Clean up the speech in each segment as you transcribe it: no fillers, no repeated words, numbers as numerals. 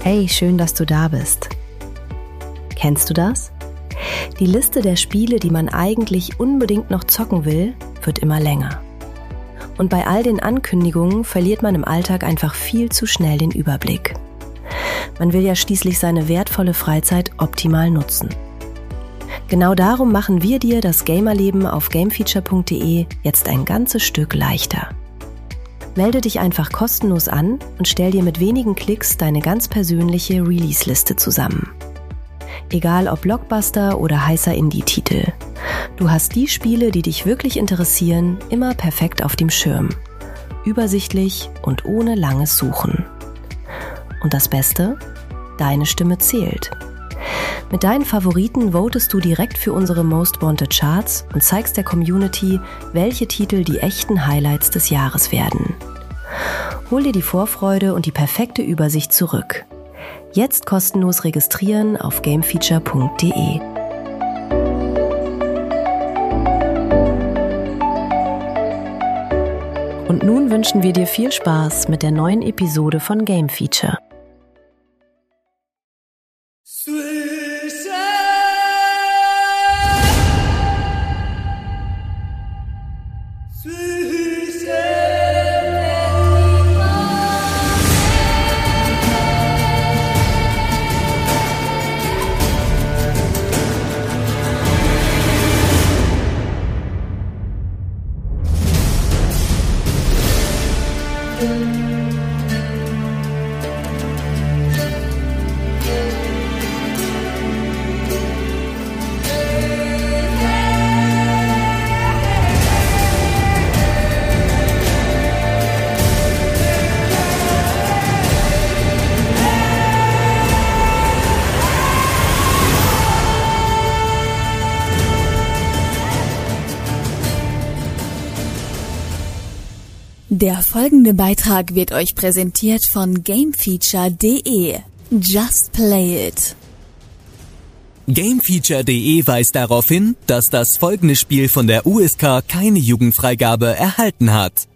Hey, schön, dass du da bist. Kennst du das? Die Liste der Spiele, die man eigentlich unbedingt noch zocken will, wird immer länger. Und bei all den Ankündigungen verliert man im Alltag einfach viel zu schnell den Überblick. Man will ja schließlich seine wertvolle Freizeit optimal nutzen. Genau darum machen wir dir das Gamerleben auf gamefeature.de jetzt ein ganzes Stück leichter. Melde dich einfach kostenlos an und stell dir mit wenigen Klicks deine ganz persönliche Release-Liste zusammen. Egal ob Blockbuster oder heißer Indie-Titel. Du hast die Spiele, die dich wirklich interessieren, immer perfekt auf dem Schirm. Übersichtlich und ohne langes Suchen. Und das Beste? Deine Stimme zählt. Mit deinen Favoriten votest du direkt für unsere Most Wanted Charts und zeigst der Community, welche Titel die echten Highlights des Jahres werden. Hol dir die Vorfreude und die perfekte Übersicht zurück. Jetzt kostenlos registrieren auf gamefeature.de. Und nun wünschen wir dir viel Spaß mit der neuen Episode von Game Feature. Der folgende Beitrag wird euch präsentiert von gamefeature.de. Just play it. Gamefeature.de weist darauf hin, dass das folgende Spiel von der USK keine Jugendfreigabe erhalten hat.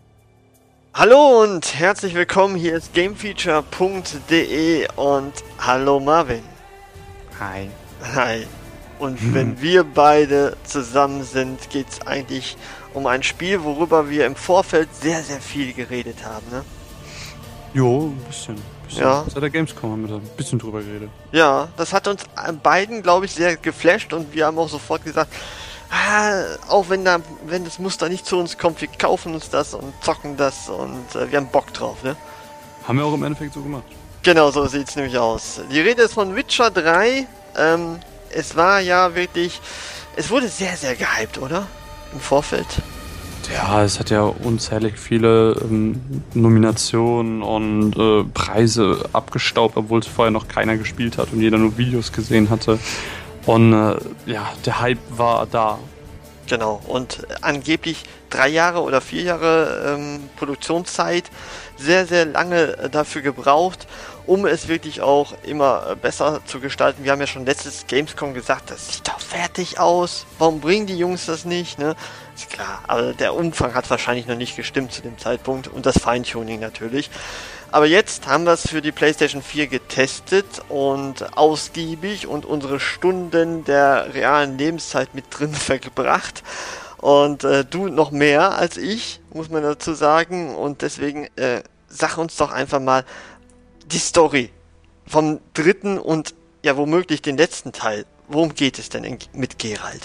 Hallo und herzlich willkommen, hier ist gamefeature.de und hallo Marvin. Hi. Hi. Und wenn wir beide zusammen sind, geht's eigentlich um ein Spiel, worüber wir im Vorfeld sehr, sehr viel geredet haben, ne? Jo, ein bisschen. Ja. Seit der Gamescom haben wir da ein bisschen drüber geredet. Ja, das hat uns beiden, glaube ich, sehr geflasht und wir haben auch sofort gesagt, auch wenn das Muster nicht zu uns kommt, wir kaufen uns das und zocken das und wir haben Bock drauf, ne? Haben wir auch im Endeffekt so gemacht. Genau, so sieht's nämlich aus. Die Rede ist von Witcher 3. Es war ja wirklich, es wurde sehr, sehr gehypt, oder? Im Vorfeld. Ja, es hat ja unzählig viele Nominationen und Preise abgestaubt, obwohl es vorher noch keiner gespielt hat und jeder nur Videos gesehen hatte. Und ja, der Hype war da. Genau, und angeblich 3 Jahre oder 4 Jahre Produktionszeit, sehr, sehr lange dafür gebraucht, um es wirklich auch immer besser zu gestalten. Wir haben ja schon letztes Gamescom gesagt, das sieht doch fertig aus, warum bringen die Jungs das nicht, ne? Ist klar, aber der Umfang hat wahrscheinlich noch nicht gestimmt zu dem Zeitpunkt und das Feintuning natürlich. Aber jetzt haben wir es für die PlayStation 4 getestet und ausgiebig und unsere Stunden der realen Lebenszeit mit drin verbracht. Und du noch mehr als ich, muss man dazu sagen. Und deswegen sag uns doch einfach mal die Story vom dritten und ja womöglich den letzten Teil. Worum geht es denn mit Geralt?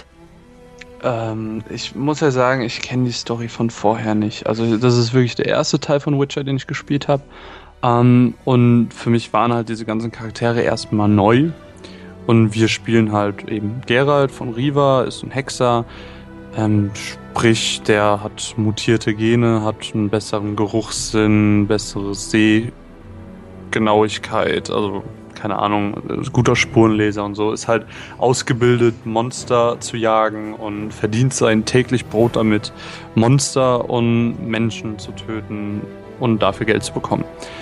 Ich muss ja sagen, ich kenne die Story von vorher nicht. Also das ist wirklich der erste Teil von Witcher, den ich gespielt habe. Und für mich waren halt diese ganzen Charaktere erstmal neu. Und wir spielen halt eben Geralt von Riva, ist ein Hexer. Sprich, der hat mutierte Gene, hat einen besseren Geruchssinn, bessere Sehgenauigkeit, also keine Ahnung, guter Spurenleser und so, ist halt ausgebildet, Monster zu jagen und verdient sein täglich Brot damit, Monster und Menschen zu töten und dafür Geld zu bekommen.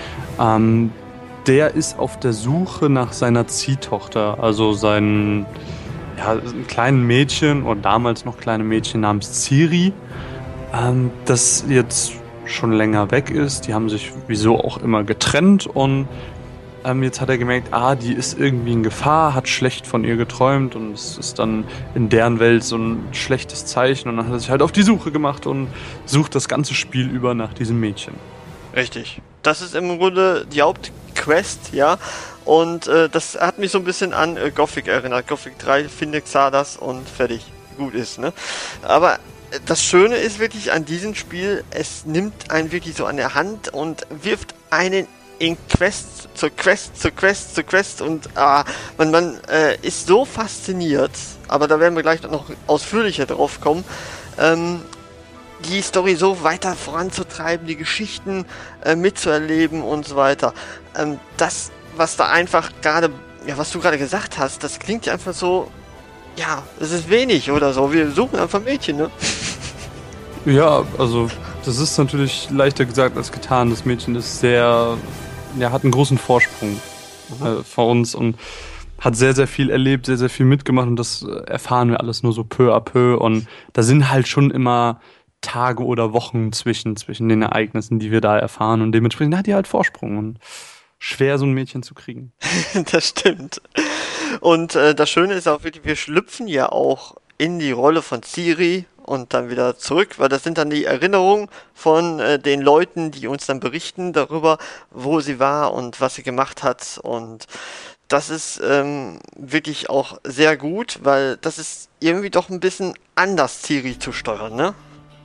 Der ist auf der Suche nach seiner Ziehtochter, also ein kleinen Mädchen, oder damals noch kleine Mädchen namens Ciri, das jetzt schon länger weg ist. Die haben sich wieso auch immer getrennt und jetzt hat er gemerkt, die ist irgendwie in Gefahr, hat schlecht von ihr geträumt und es ist dann in deren Welt so ein schlechtes Zeichen und dann hat er sich halt auf die Suche gemacht und sucht das ganze Spiel über nach diesem Mädchen. Richtig. Das ist im Grunde die Hauptquest, ja. Und das hat mich so ein bisschen an Gothic erinnert. Gothic 3, finde Xardas und fertig. Gut ist, ne? Aber das Schöne ist wirklich an diesem Spiel, es nimmt einen wirklich so an der Hand und wirft einen in Quest zur Quest und man ist so fasziniert, aber da werden wir gleich noch ausführlicher drauf kommen, die Story so weiter voranzutreiben, die Geschichten mitzuerleben und so weiter. Das, was da einfach gerade, was du gerade gesagt hast, das klingt ja einfach so, es ist wenig oder so, wir suchen einfach Mädchen, ne? Ja, also das ist natürlich leichter gesagt als getan. Das Mädchen ist hat einen großen Vorsprung vor uns und hat sehr, sehr viel erlebt, sehr, sehr viel mitgemacht und das erfahren wir alles nur so peu à peu und da sind halt schon immer Tage oder Wochen zwischen den Ereignissen, die wir da erfahren und dementsprechend hat die halt Vorsprung und schwer so ein Mädchen zu kriegen. Das stimmt. Und das Schöne ist auch wirklich, wir schlüpfen ja auch in die Rolle von Ciri und dann wieder zurück, weil das sind dann die Erinnerungen von den Leuten, die uns dann berichten darüber, wo sie war und was sie gemacht hat und das ist wirklich auch sehr gut, weil das ist irgendwie doch ein bisschen anders, Ciri zu steuern, ne?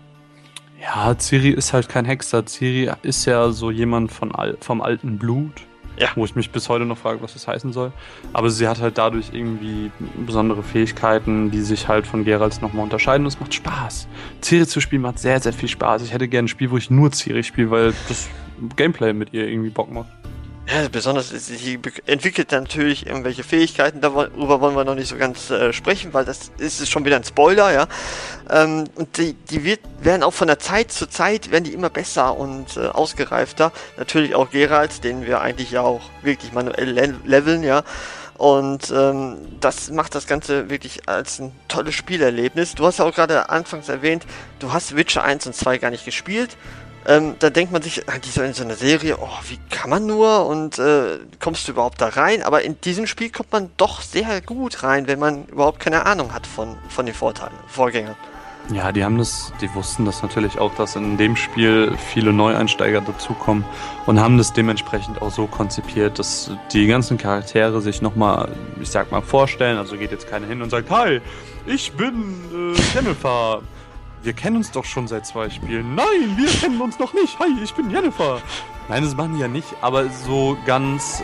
Ja, Ciri ist halt kein Hexer. Ciri ist ja so jemand vom alten Blut. Ja. Wo ich mich bis heute noch frage, was das heißen soll. Aber sie hat halt dadurch irgendwie besondere Fähigkeiten, die sich halt von Geralt nochmal unterscheiden. Und es macht Spaß. Ciri zu spielen macht sehr, sehr viel Spaß. Ich hätte gerne ein Spiel, wo ich nur Ciri spiele, weil das Gameplay mit ihr irgendwie Bock macht. Ja, besonders, sie entwickelt natürlich irgendwelche Fähigkeiten, darüber wollen wir noch nicht so ganz sprechen, weil das ist schon wieder ein Spoiler, ja. Und die werden auch von der Zeit zu Zeit, werden die immer besser und ausgereifter. Natürlich auch Geralt, den wir eigentlich ja auch wirklich manuell leveln, ja. Und das macht das Ganze wirklich als ein tolles Spielerlebnis. Du hast ja auch gerade anfangs erwähnt, du hast Witcher 1 und 2 gar nicht gespielt. Da denkt man sich, die so in so einer Serie, wie kann man nur und kommst du überhaupt da rein? Aber in diesem Spiel kommt man doch sehr gut rein, wenn man überhaupt keine Ahnung hat von den Vorgängern. Ja, die wussten das natürlich auch, dass in dem Spiel viele Neueinsteiger dazukommen und haben das dementsprechend auch so konzipiert, dass die ganzen Charaktere sich nochmal, ich sag mal, vorstellen. Also geht jetzt keiner hin und sagt, hi, ich bin Jennifer. Wir kennen uns doch schon seit 2 Spielen. Nein, wir kennen uns noch nicht. Hi, ich bin Jennifer. Nein, das machen die ja nicht, aber so ganz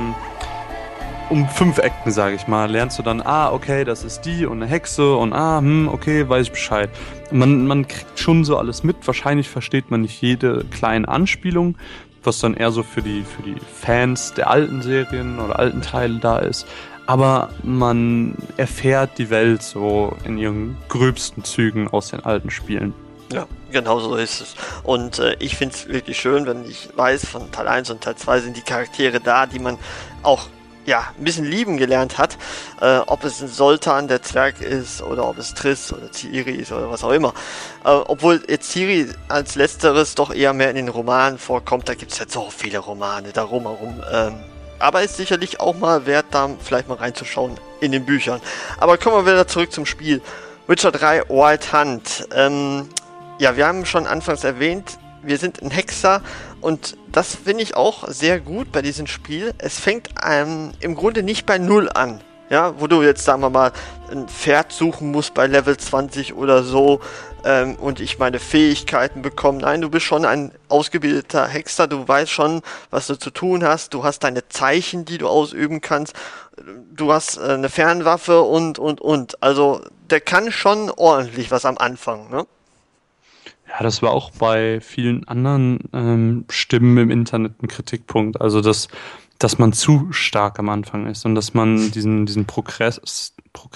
um 5 Ecken, sage ich mal, lernst du dann, okay, das ist die und eine Hexe und okay, weiß ich Bescheid. Man kriegt schon so alles mit. Wahrscheinlich versteht man nicht jede kleine Anspielung, was dann eher so für die Fans der alten Serien oder alten Teile da ist. Aber man erfährt die Welt so in ihren gröbsten Zügen aus den alten Spielen. Ja, genau so ist es. Und ich finde es wirklich schön, wenn ich weiß, von Teil 1 und Teil 2 sind die Charaktere da, die man auch ein bisschen lieben gelernt hat. Ob es ein Sultan, der Zwerg ist, oder ob es Triss oder Ciri ist oder was auch immer. Obwohl jetzt Ciri als letzteres doch eher mehr in den Romanen vorkommt. Da gibt es halt so viele Romane darum herum. Aber ist sicherlich auch mal wert, da vielleicht mal reinzuschauen in den Büchern. Aber kommen wir wieder zurück zum Spiel. Witcher 3 Wild Hunt. Wir haben schon anfangs erwähnt, wir sind ein Hexer und das finde ich auch sehr gut bei diesem Spiel. Es fängt im Grunde nicht bei 0 an. Ja, wo du jetzt, sagen wir mal, ein Pferd suchen musst bei Level 20 oder so und ich meine Fähigkeiten bekomme. Nein, du bist schon ein ausgebildeter Hexer, du weißt schon, was du zu tun hast, du hast deine Zeichen, die du ausüben kannst, du hast eine Fernwaffe und. Also, der kann schon ordentlich was am Anfang, ne? Ja, das war auch bei vielen anderen Stimmen im Internet ein Kritikpunkt. Also, dass man zu stark am Anfang ist und dass man diesen Progress,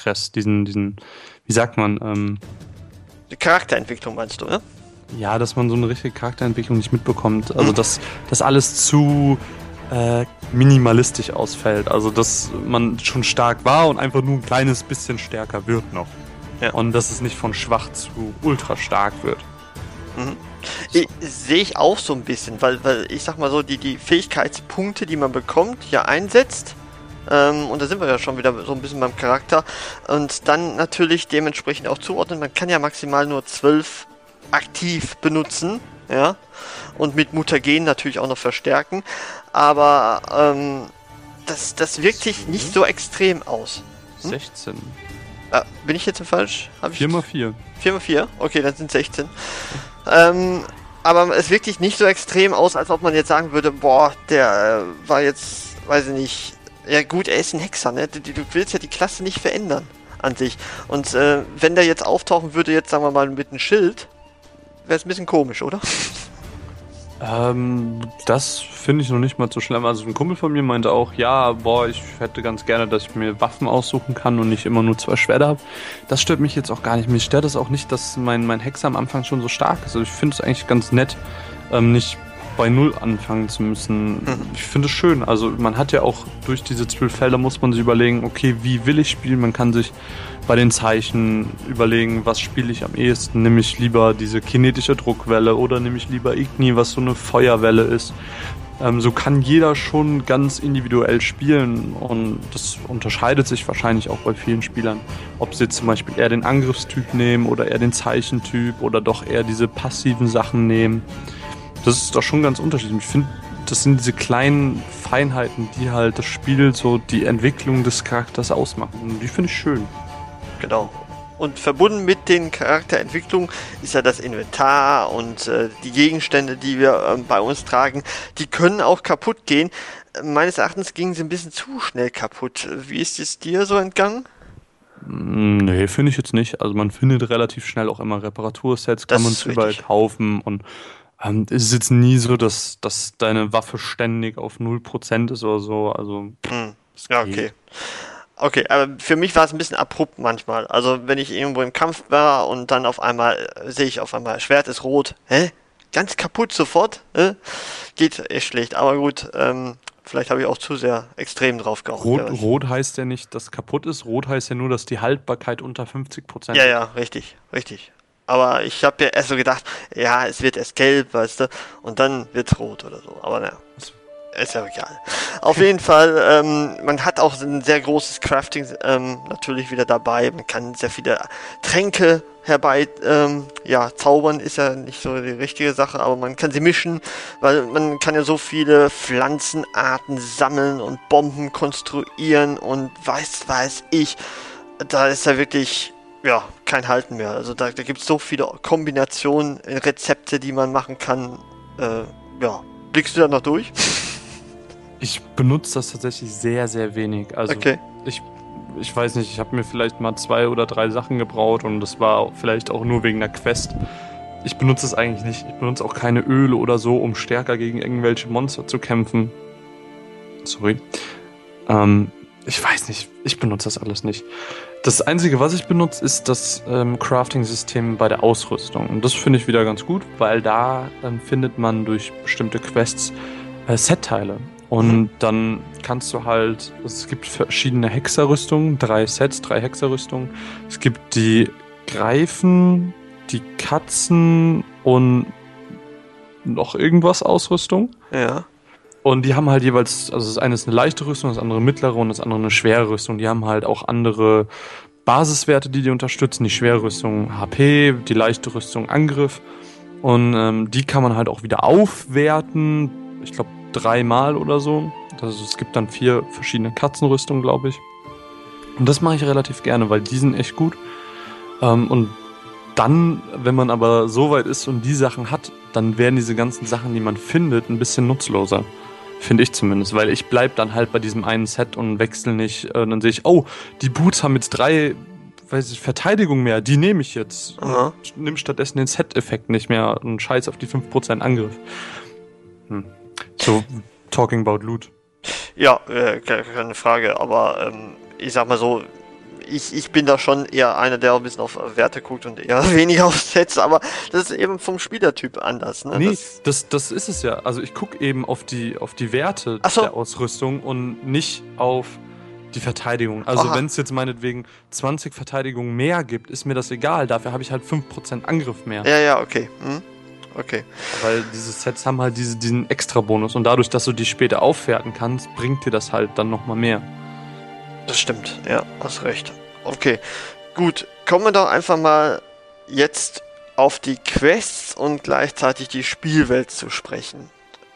wie sagt man? Die Charakterentwicklung meinst du, ne? Ja, dass man so eine richtige Charakterentwicklung nicht mitbekommt. Also, dass alles zu minimalistisch ausfällt. Also, dass man schon stark war und einfach nur ein kleines bisschen stärker wird noch. Ja. Und dass es nicht von schwach zu ultra stark wird. Sehe ich auch so ein bisschen, weil ich sag mal so, die Fähigkeitspunkte, die man bekommt, ja einsetzt. Und da sind wir ja schon wieder so ein bisschen beim Charakter. Und dann natürlich dementsprechend auch zuordnen. Man kann ja maximal nur 12 aktiv benutzen, ja. Und mit Mutagen natürlich auch noch verstärken. Aber das wirkt sich nicht so extrem aus. 16. Bin ich jetzt falsch? 4x4. 4x4? Okay, dann sind 16. Aber es wirkt sich nicht so extrem aus, als ob man jetzt sagen würde, boah, der war jetzt, weiß ich nicht, ja gut, er ist ein Hexer, ne? Du willst ja die Klasse nicht verändern an sich. Und wenn der jetzt auftauchen würde, jetzt sagen wir mal mit einem Schild, wäre es ein bisschen komisch, oder? Das finde ich noch nicht mal so schlimm. Also ein Kumpel von mir meinte auch, ja, boah, ich hätte ganz gerne, dass ich mir Waffen aussuchen kann und nicht immer nur 2 Schwerter habe. Das stört mich jetzt auch gar nicht. Mich stört es auch nicht, dass mein Hexer am Anfang schon so stark ist. Also ich finde es eigentlich ganz nett, nicht bei 0 anfangen zu müssen. Ich finde es schön. Also man hat ja auch durch diese 12 Felder muss man sich überlegen, okay, wie will ich spielen? Man kann sich bei den Zeichen überlegen, was spiele ich am ehesten. Nehme ich lieber diese kinetische Druckwelle oder nehme ich lieber Igni, was so eine Feuerwelle ist. So kann jeder schon ganz individuell spielen und das unterscheidet sich wahrscheinlich auch bei vielen Spielern. Ob sie jetzt zum Beispiel eher den Angriffstyp nehmen oder eher den Zeichentyp oder doch eher diese passiven Sachen nehmen. Das ist doch schon ganz unterschiedlich. Ich finde, das sind diese kleinen Feinheiten, die halt das Spiel, so die Entwicklung des Charakters ausmachen. Und die finde ich schön. Genau. Und verbunden mit den Charakterentwicklungen ist ja das Inventar und die Gegenstände, die wir bei uns tragen, die können auch kaputt gehen. Meines Erachtens gingen sie ein bisschen zu schnell kaputt. Wie ist es dir so entgangen? Nee, finde ich jetzt nicht. Also man findet relativ schnell auch immer Reparatursets, kann man überall kaufen und es ist jetzt nie so, dass deine Waffe ständig auf 0% ist oder so. Also ja, okay. Okay, aber für mich war es ein bisschen abrupt manchmal. Also wenn ich irgendwo im Kampf war und dann auf einmal sehe ich Schwert ist rot. Hä? Ganz kaputt sofort? Geht echt schlecht. Aber gut, vielleicht habe ich auch zu sehr extrem drauf geachtet. Rot heißt ja nicht, dass kaputt ist. Rot heißt ja nur, dass die Haltbarkeit unter 50% ist. Ja, richtig. Aber ich habe ja erst so gedacht, ja, es wird erst gelb, weißt du, und dann wird's rot oder so. Aber naja, ist ja egal. Auf jeden Fall, man hat auch ein sehr großes Crafting natürlich wieder dabei. Man kann sehr viele Tränke herbei zaubern, ist ja nicht so die richtige Sache, aber man kann sie mischen, weil man kann ja so viele Pflanzenarten sammeln und Bomben konstruieren und weiß ich. Da ist ja wirklich kein Halten mehr. Also da gibt es so viele Kombinationen, Rezepte, die man machen kann. Blickst du da noch durch? Ich benutze das tatsächlich sehr, sehr wenig. Also okay. Ich weiß nicht, ich habe mir vielleicht mal 2 oder 3 Sachen gebraut und das war vielleicht auch nur wegen der Quest. Ich benutze es eigentlich nicht. Ich benutze auch keine Öle oder so, um stärker gegen irgendwelche Monster zu kämpfen. Sorry. Ich weiß nicht, ich benutze das alles nicht. Das Einzige, was ich benutze, ist das Crafting-System bei der Ausrüstung. Und das finde ich wieder ganz gut, weil da findet man durch bestimmte Quests Set-Teile. Und dann kannst du halt, es gibt verschiedene Hexerrüstungen, 3 Sets, 3 Hexerrüstungen. Es gibt die Greifen, die Katzen und noch irgendwas Ausrüstung. Ja. Und die haben halt jeweils, also das eine ist eine leichte Rüstung, das andere mittlere und das andere eine schwere Rüstung. Die haben halt auch andere Basiswerte, die unterstützen. Die schwere Rüstung HP, die leichte Rüstung Angriff. Und die kann man halt auch wieder aufwerten. Ich glaube 3-mal oder so. Also es gibt dann 4 verschiedene Katzenrüstungen, glaube ich. Und das mache ich relativ gerne, weil die sind echt gut. Und dann, wenn man aber so weit ist und die Sachen hat, dann werden diese ganzen Sachen, die man findet, ein bisschen nutzloser. Finde ich zumindest, weil ich bleib dann halt bei diesem einen Set und wechsle nicht. Dann sehe ich, die Boots haben jetzt 3 Verteidigung mehr, die nehme ich jetzt. Nimm stattdessen den Set-Effekt nicht mehr und scheiß auf die 5% Angriff. So, talking about Loot. Ja, keine Frage, aber ich sag mal so, ich bin da schon eher einer, der auch ein bisschen auf Werte guckt und eher weniger auf Sets, aber das ist eben vom Spielertyp anders. Ne? Nee, das ist es ja. Also ich gucke eben auf die Werte der Ausrüstung und nicht auf die Verteidigung. Also wenn es jetzt meinetwegen 20 Verteidigung mehr gibt, ist mir das egal. Dafür habe ich halt 5% Angriff mehr. Ja, okay. okay. Weil diese Sets haben halt diesen Extra-Bonus und dadurch, dass du die später aufwerten kannst, bringt dir das halt dann nochmal mehr. Das stimmt, ja, hast recht. Okay, gut, kommen wir doch einfach mal jetzt auf die Quests und gleichzeitig die Spielwelt zu sprechen.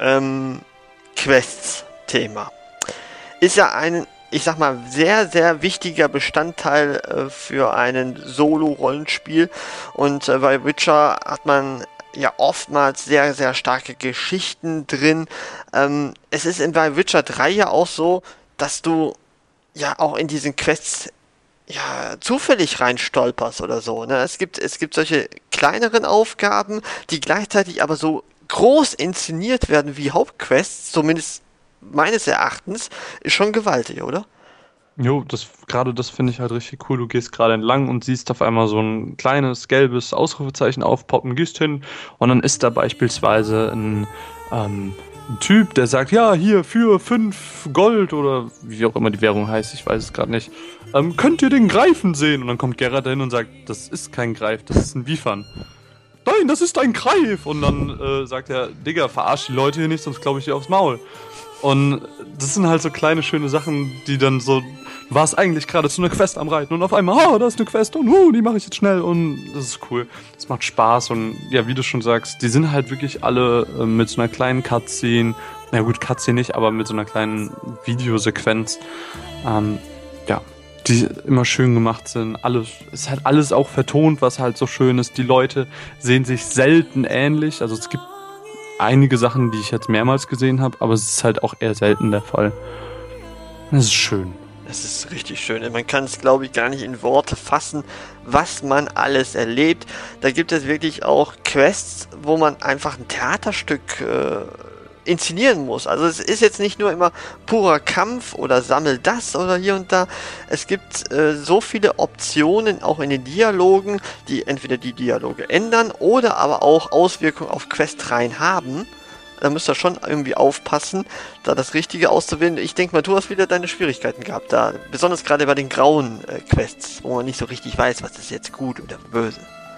Quests-Thema ist ja ein, ich sag mal, sehr, sehr wichtiger Bestandteil für ein Solo-Rollenspiel und bei Witcher hat man ja oftmals sehr, sehr starke Geschichten drin. Es ist bei Witcher 3 ja auch so, dass du ja auch in diesen Quests ja zufällig reinstolperst oder so. Ne? Es gibt solche kleineren Aufgaben, die gleichzeitig aber so groß inszeniert werden wie Hauptquests, zumindest meines Erachtens, ist schon gewaltig, oder? Jo, das finde ich halt richtig cool. Du gehst gerade entlang und siehst auf einmal so ein kleines gelbes Ausrufezeichen aufpoppen, gehst hin und dann ist da beispielsweise ein Typ, der sagt, ja, hier für 5 Gold oder wie auch immer die Währung heißt, ich weiß es gerade nicht, könnt ihr den Greifen sehen? Und dann kommt Geralt dahin und sagt, das ist kein Greif, das ist ein Wiefern. Nein, das ist ein Greif! Und dann sagt er, Digga, verarsch die Leute hier nicht, sonst glaube ich dir aufs Maul. Und das sind halt so kleine, schöne Sachen, die dann so, du warst eigentlich gerade zu einer Quest am Reiten und auf einmal, da ist eine Quest und die mache ich jetzt schnell und das ist cool. Das macht Spaß und ja, wie du schon sagst, die sind halt wirklich alle mit so einer kleinen Cutscene, na gut, Cutscene nicht, aber mit so einer kleinen Videosequenz, die immer schön gemacht sind. Alles, ist halt alles auch vertont, was halt so schön ist. Die Leute sehen sich selten ähnlich, also es gibt einige Sachen, die ich jetzt mehrmals gesehen habe, aber es ist halt auch eher selten der Fall. Das ist schön. Es ist richtig schön. Man kann es, glaube ich, gar nicht in Worte fassen, was man alles erlebt. Da gibt es wirklich auch Quests, wo man einfach ein Theaterstück inszenieren muss. Also es ist jetzt nicht nur immer purer Kampf oder sammel das oder hier und da. Es gibt so viele Optionen auch in den Dialogen, die entweder die Dialoge ändern oder aber auch Auswirkungen auf Questreihen haben. Da müsst ihr schon irgendwie aufpassen, da das Richtige auszuwählen. Ich denke mal, du hast wieder deine Schwierigkeiten gehabt da. Besonders gerade bei den grauen Quests, wo man nicht so richtig weiß, was ist jetzt gut oder böse.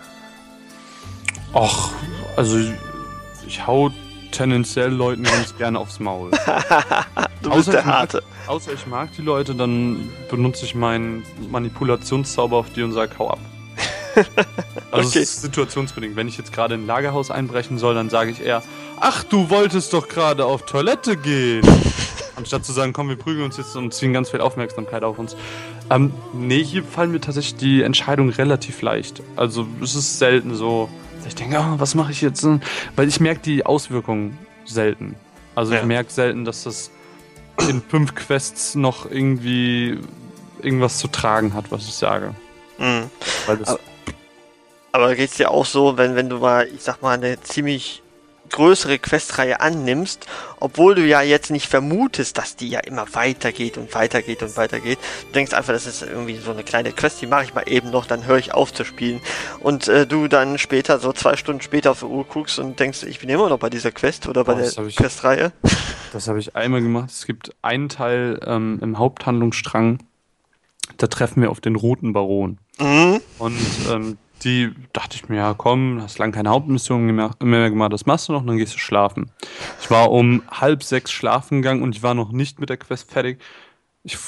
Ach, also ich hau tendenziell Leuten ganz gerne aufs Maul. Du bist der Harte. Außer ich mag die Leute, dann benutze ich meinen Manipulationszauber auf die und sage, hau ab. Also okay. Es ist situationsbedingt. Wenn ich jetzt gerade in ein Lagerhaus einbrechen soll, dann sage ich eher, ach, du wolltest doch gerade auf Toilette gehen. Anstatt zu sagen, komm, wir prügeln uns jetzt und ziehen ganz viel Aufmerksamkeit auf uns. Nee, hier fallen mir tatsächlich die Entscheidungen relativ leicht. Also es ist selten so, dass ich denke, was mache ich jetzt? Weil ich merke die Auswirkungen selten. Also ich merke selten, dass das in 5 Quests noch irgendwie irgendwas zu tragen hat, was ich sage. Mhm. Weil das aber geht es dir auch so, wenn du mal, ich sag mal, eine ziemlich größere Questreihe annimmst, obwohl du ja jetzt nicht vermutest, dass die ja immer weitergeht und weitergeht und weitergeht. Du denkst einfach, das ist irgendwie so eine kleine Quest, die mache ich mal eben noch, dann höre ich auf zu spielen. Und du dann später, so 2 Stunden später auf die Uhr guckst und denkst, ich bin immer noch bei dieser Quest oder bei der Questreihe. Das habe ich einmal gemacht. Es gibt einen Teil im Haupthandlungsstrang, da treffen wir auf den Roten Baron. Mhm. Und die dachte ich mir, ja komm, hast lange keine Hauptmission mehr gemacht, das machst du noch und dann gehst du schlafen. Ich war um 5:30 schlafen gegangen und ich war noch nicht mit der Quest fertig. Ich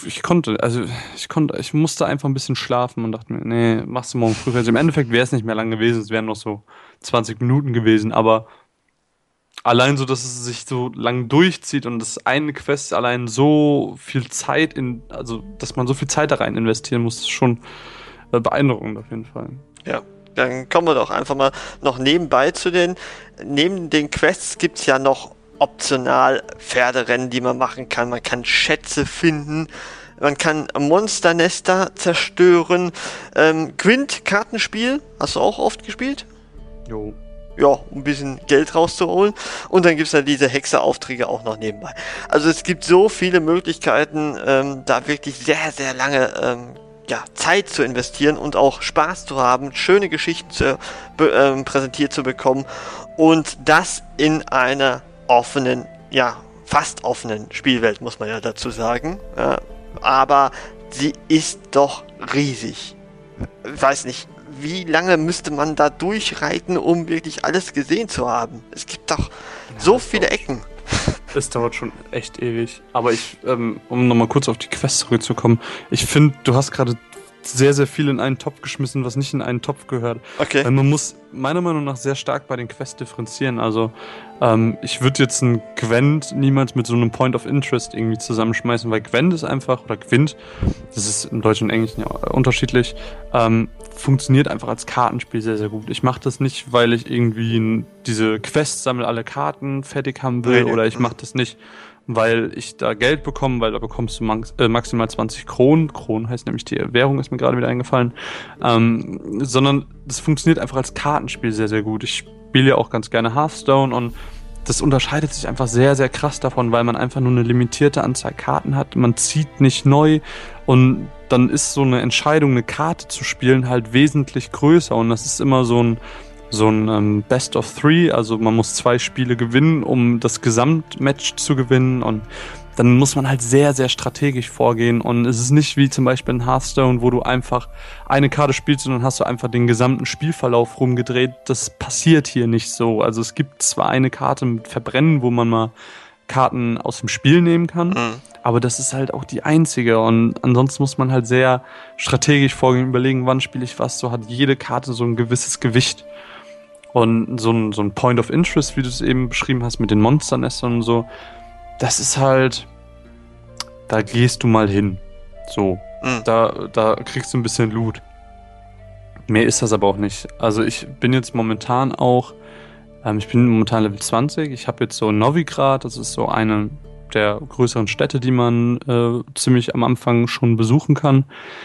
musste einfach ein bisschen schlafen und dachte mir, nee, machst du morgen früh. Also im Endeffekt wäre es nicht mehr lang gewesen, es wären noch so 20 Minuten gewesen, aber allein so, dass es sich so lang durchzieht und das eine Quest allein so viel Zeit also dass man so viel Zeit da rein investieren muss, ist schon beeindruckend auf jeden Fall. Ja, dann kommen wir doch einfach mal noch nebenbei neben den Quests gibt es ja noch optional Pferderennen, die man machen kann. Man kann Schätze finden, man kann Monsternester zerstören. Gwent-Kartenspiel, hast du auch oft gespielt? Jo. Ja, um ein bisschen Geld rauszuholen. Und dann gibt es ja diese Hexeraufträge auch noch nebenbei. Also es gibt so viele Möglichkeiten, da wirklich sehr, sehr lange Zeit zu investieren und auch Spaß zu haben, schöne Geschichten präsentiert zu bekommen und das in einer offenen, fast offenen Spielwelt, muss man ja dazu sagen. Ja, aber sie ist doch riesig. Ich weiß nicht, wie lange müsste man da durchreiten, um wirklich alles gesehen zu haben? Es gibt doch so viele Ecken. Es dauert schon echt ewig. Aber um nochmal kurz auf die Quest zurückzukommen, ich finde, du hast gerade sehr, sehr viel in einen Topf geschmissen, was nicht in einen Topf gehört. Okay. Weil man muss meiner Meinung nach sehr stark bei den Quests differenzieren. Also ich würde jetzt einen Gwent niemals mit so einem Point of Interest irgendwie zusammenschmeißen, weil Gwent ist einfach, oder Gwent, das ist im Deutschen und Englischen ja unterschiedlich, funktioniert einfach als Kartenspiel sehr, sehr gut. Ich mache das nicht, weil ich irgendwie diese Quests sammle, alle Karten fertig haben will, oder ich mache das nicht, weil ich da Geld bekomme, weil da bekommst du maximal 20 Kronen. Kronen heißt nämlich die Währung, ist mir gerade wieder eingefallen. Sondern das funktioniert einfach als Kartenspiel sehr, sehr gut. Ich spiele ja auch ganz gerne Hearthstone und das unterscheidet sich einfach sehr, sehr krass davon, weil man einfach nur eine limitierte Anzahl Karten hat. Man zieht nicht neu und dann ist so eine Entscheidung, eine Karte zu spielen, halt wesentlich größer und das ist immer so ein Best of 3, also man muss 2 Spiele gewinnen, um das Gesamtmatch zu gewinnen und dann muss man halt sehr, sehr strategisch vorgehen und es ist nicht wie zum Beispiel in Hearthstone, wo du einfach eine Karte spielst und dann hast du einfach den gesamten Spielverlauf rumgedreht. Das passiert hier nicht so. Also es gibt zwar eine Karte mit Verbrennen, wo man mal Karten aus dem Spiel nehmen kann, aber das ist halt auch die einzige und ansonsten muss man halt sehr strategisch vorgehen, überlegen, wann spiele ich was. So hat jede Karte so ein gewisses Gewicht. Und so ein Point of Interest, wie du es eben beschrieben hast, mit den Monsternestern und so, das ist halt, da gehst du mal hin. So, da kriegst du ein bisschen Loot. Mehr ist das aber auch nicht. Also ich bin jetzt momentan auch, ich bin momentan Level 20, ich habe jetzt so Novigrad, das ist so eine der größeren Städte, die man ziemlich am Anfang schon besuchen kann.